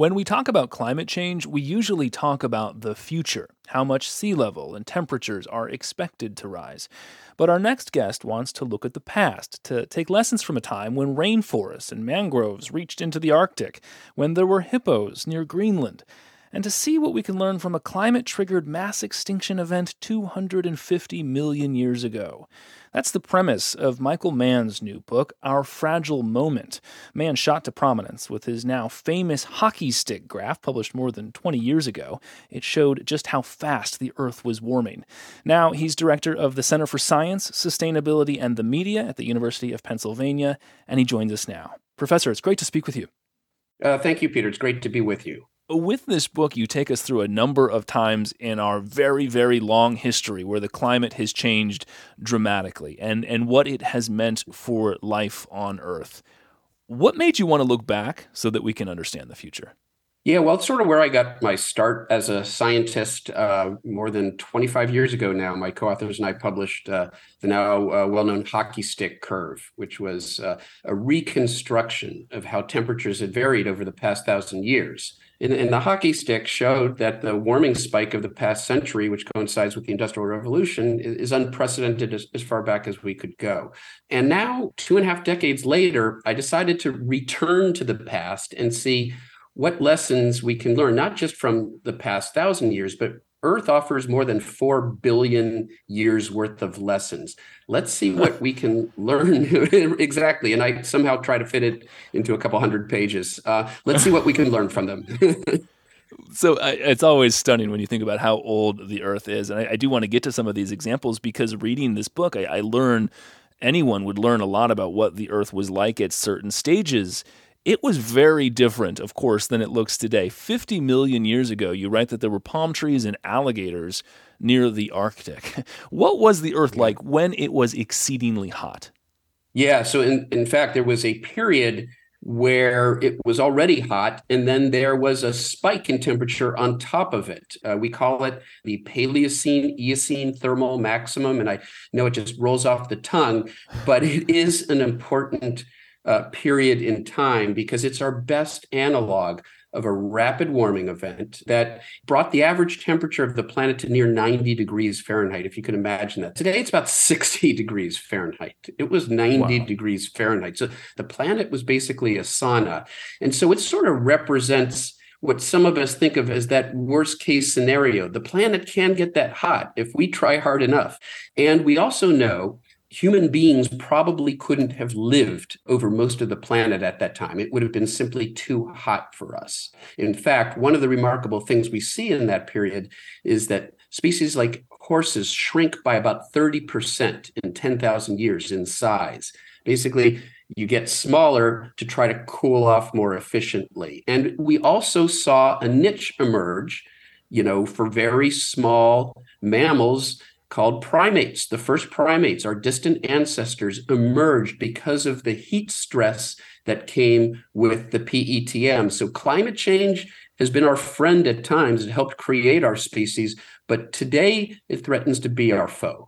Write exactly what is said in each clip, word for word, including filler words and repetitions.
When we talk about climate change, we usually talk about the future, how much sea level and temperatures are expected to rise. But our next guest wants to look at the past, to take lessons from a time when rainforests and mangroves reached into the Arctic, when there were hippos near Greenland, and to see what we can learn from a climate-triggered mass extinction event two hundred fifty million years ago. That's the premise of Michael Mann's new book, Our Fragile Moment. Mann shot to prominence with his now famous hockey stick graph published more than twenty years ago. It showed just how fast the Earth was warming. Now he's director of the Center for Science, Sustainability, and the Media at the University of Pennsylvania, and he joins us now. Professor, it's great to speak with you. Uh, thank you, Peter. It's great to be with you. With this book, you take us through a number of times in our very, very long history where the climate has changed dramatically and, and what it has meant for life on Earth. What made you want to look back so that we can understand the future? Yeah, well, it's sort of where I got my start as a scientist uh, more than twenty-five years ago now. My co-authors and I published uh, the now uh, well-known hockey stick curve, which was uh, a reconstruction of how temperatures had varied over the past thousand years. And, and the hockey stick showed that the warming spike of the past century, which coincides with the Industrial Revolution, is, is unprecedented as, as far back as we could go. And now, two and a half decades later, I decided to return to the past and see what lessons we can learn, not just from the past thousand years, but Earth offers more than four billion years worth of lessons. Let's see what we can learn exactly. And I somehow try to fit it into a couple hundred pages. Uh, let's see what we can learn from them. So uh, it's always stunning when you think about how old the Earth is. And I, I do want to get to some of these examples because reading this book, I, I learn, anyone would learn a lot about what the Earth was like at certain stages. It was very different, of course, than it looks today. fifty million years ago, you write that there were palm trees and alligators near the Arctic. What was the Earth like when it was exceedingly hot? Yeah, so in, in fact, there was a period where it was already hot, and then there was a spike in temperature on top of it. Uh, we call it the Paleocene-Eocene thermal maximum, and I know it just rolls off the tongue, but it is an important Uh, period in time because it's our best analog of a rapid warming event that brought the average temperature of the planet to near ninety degrees Fahrenheit, if you can imagine that. Today, it's about sixty degrees Fahrenheit. It was ninety Wow. degrees Fahrenheit. So the planet was basically a sauna. And so it sort of represents what some of us think of as that worst case scenario. The planet can get that hot if we try hard enough. And we also know human beings probably couldn't have lived over most of the planet at that time. It would have been simply too hot for us. In fact, one of the remarkable things we see in that period is that species like horses shrink by about thirty percent in ten thousand years in size. Basically, you get smaller to try to cool off more efficiently. And we also saw a niche emerge, you know, for very small mammals called primates. The first primates, our distant ancestors, emerged because of the heat stress that came with the P E T M. So climate change has been our friend at times. It helped create our species, but today it threatens to be our foe.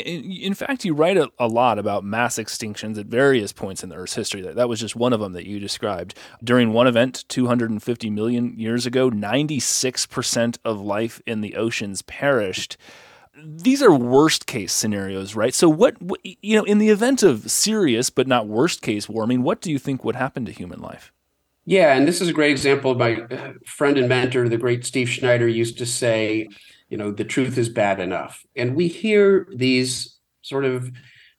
In fact, you write a, a lot about mass extinctions at various points in the Earth's history. That, that was just one of them that you described. During one event, two hundred fifty million years ago, ninety-six percent of life in the oceans perished. These are worst case scenarios, right? So what, what, you know, in the event of serious but not worst case warming, what do you think would happen to human life? Yeah, and this is a great example. My friend and mentor, the great Steve Schneider, used to say, you know, the truth is bad enough. And we hear these sort of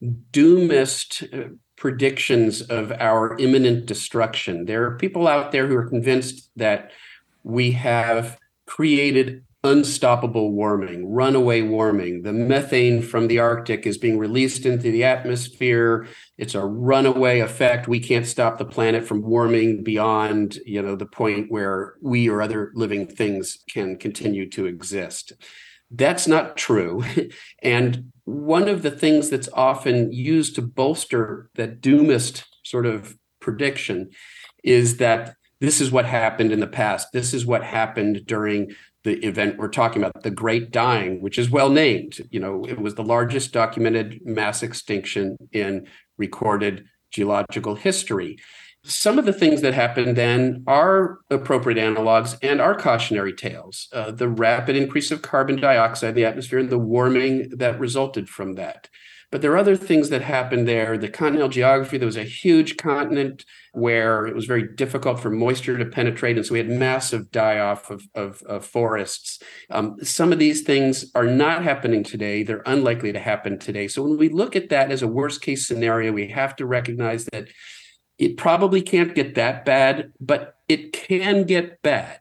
doomist uh, predictions of our imminent destruction. There are people out there who are convinced that we have created unstoppable warming, runaway warming. The methane from the Arctic is being released into the atmosphere. It's a runaway effect. We can't stop the planet from warming beyond, you know, the point where we or other living things can continue to exist. That's not true. And one of the things that's often used to bolster that doomist sort of prediction is that this is what happened in the past. This is what happened during the event we're talking about, the Great Dying, which is well named. You know, it was the largest documented mass extinction in recorded geological history. Some of the things that happened then are appropriate analogs and are cautionary tales. Uh, the rapid increase of carbon dioxide in the atmosphere and the warming that resulted from that. But there are other things that happened there. The continental geography, there was a huge continent where it was very difficult for moisture to penetrate. And so we had massive die-off of, of, of forests. Um, some of these things are not happening today. They're unlikely to happen today. So when we look at that as a worst case scenario, we have to recognize that it probably can't get that bad, but it can get bad.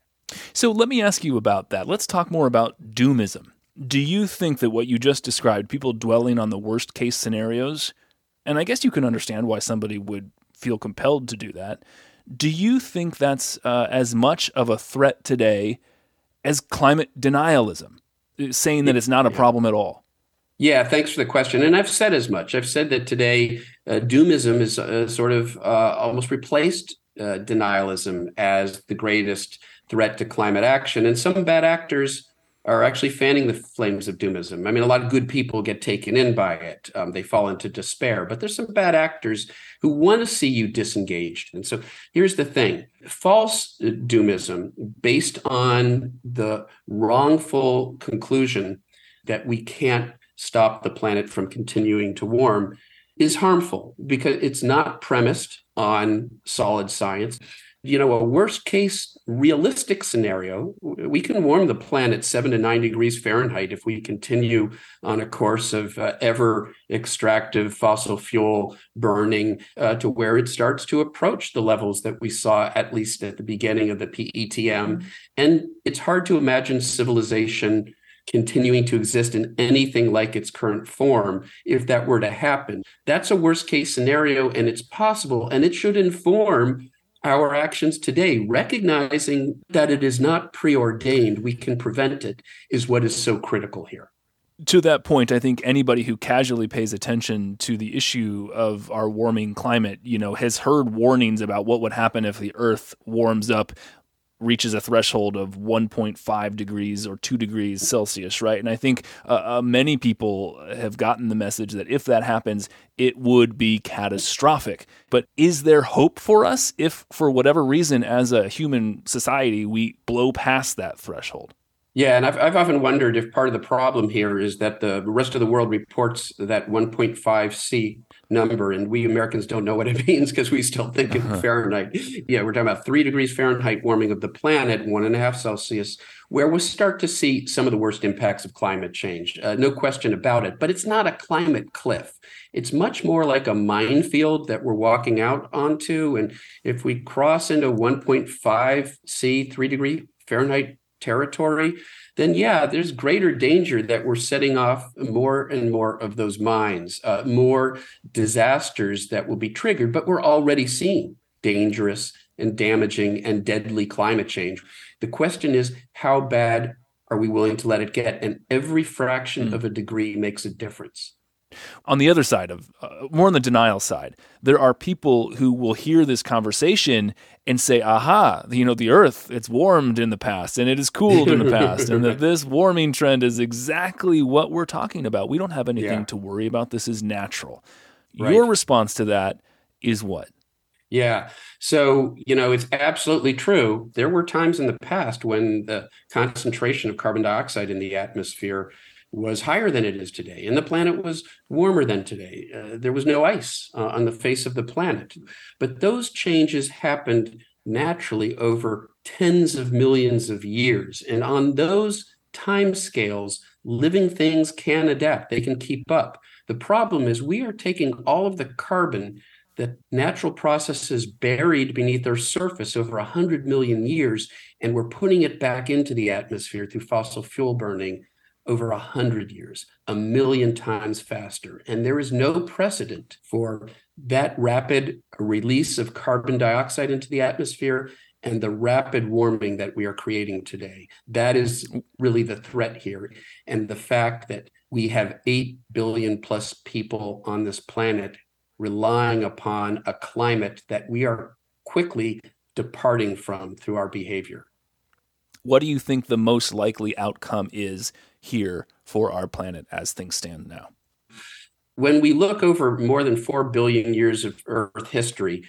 So let me ask you about that. Let's talk more about doomism. Do you think that what you just described, people dwelling on the worst case scenarios, and I guess you can understand why somebody would feel compelled to do that, do you think that's uh, as much of a threat today as climate denialism, saying that it's not a problem at all? Yeah, thanks for the question. And I've said as much. I've said that today, uh, doomism is uh, sort of uh, almost replaced uh, denialism as the greatest threat to climate action. And some bad actors are actually fanning the flames of doomism. I mean, a lot of good people get taken in by it. Um, they fall into despair. But there's some bad actors who want to see you disengaged. And so here's the thing. False doomism based on the wrongful conclusion that we can't stop the planet from continuing to warm is harmful because it's not premised on solid science. You know, a worst case realistic scenario, we can warm the planet seven to nine degrees Fahrenheit if we continue on a course of uh, ever extractive fossil fuel burning uh, to where it starts to approach the levels that we saw at least at the beginning of the P E T M. And it's hard to imagine civilization continuing to exist in anything like its current form if that were to happen. That's a worst case scenario, and it's possible, and it should inform our actions today. Recognizing that it is not preordained, we can prevent it, is what is so critical here. To that point, I think anybody who casually pays attention to the issue of our warming climate, you know, has heard warnings about what would happen if the Earth warms up, reaches a threshold of one point five degrees or two degrees Celsius, right? And I think uh, uh, many people have gotten the message that if that happens, it would be catastrophic. But is there hope for us if, for whatever reason, as a human society, we blow past that threshold? Yeah, and I've, I've often wondered if part of the problem here is that the rest of the world reports that one point five C number, and we Americans don't know what it means because we still think in uh-huh. Fahrenheit. Yeah, we're talking about three degrees Fahrenheit warming of the planet, one and a half Celsius, where we'll start to see some of the worst impacts of climate change. Uh, no question about it. But it's not a climate cliff. It's much more like a minefield that we're walking out onto. And if we cross into one point five C, three degree Fahrenheit territory, then yeah, there's greater danger that we're setting off more and more of those mines, uh, more disasters that will be triggered. But we're already seeing dangerous and damaging and deadly climate change. The question is, how bad are we willing to let it get? And every fraction mm. of a degree makes a difference. On the other side of, uh, more on the denial side, there are people who will hear this conversation and say, aha, you know, the Earth, it's warmed in the past and it is cooled in the past, and that this warming trend is exactly what we're talking about. We don't have anything yeah. to worry about. This is natural. Right. Your response to that is what? Yeah. So, you know, it's absolutely true. There were times in the past when the concentration of carbon dioxide in the atmosphere was higher than it is today, and the planet was warmer than today. Uh, there was no ice uh, on the face of the planet. But those changes happened naturally over tens of millions of years. And on those timescales, living things can adapt. They can keep up. The problem is we are taking all of the carbon that natural processes buried beneath our surface over one hundred million years, and we're putting it back into the atmosphere through fossil fuel burning over a hundred years, a million times faster. And there is no precedent for that rapid release of carbon dioxide into the atmosphere and the rapid warming that we are creating today. That is really the threat here. And the fact that we have eight billion plus people on this planet relying upon a climate that we are quickly departing from through our behavior. What do you think the most likely outcome is here for our planet as things stand now? When we look over more than four billion years of Earth history,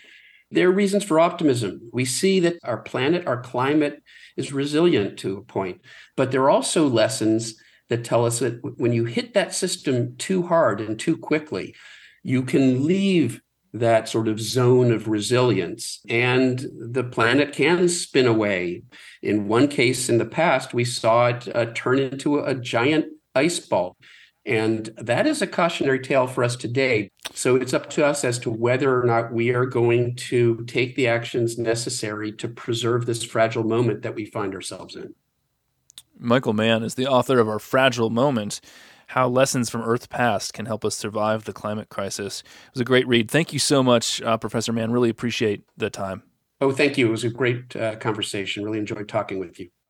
There are reasons for optimism. We see that our planet, our climate is resilient to a point, but there are also lessons that tell us that when you hit that system too hard and too quickly, you can leave that sort of zone of resilience and the planet can spin away. In one case in the past, we saw it uh, turn into a, a giant ice ball. And that is a cautionary tale for us today. So it's up to us as to whether or not we are going to take the actions necessary to preserve this fragile moment that we find ourselves in. Michael Mann is the author of Our Fragile Moment, How Lessons from Earth's Past Can Help Us Survive the Climate Crisis. It was a great read. Thank you so much, uh, Professor Mann. Really appreciate the time. Oh, thank you. It was a great uh, conversation. Really enjoyed talking with you.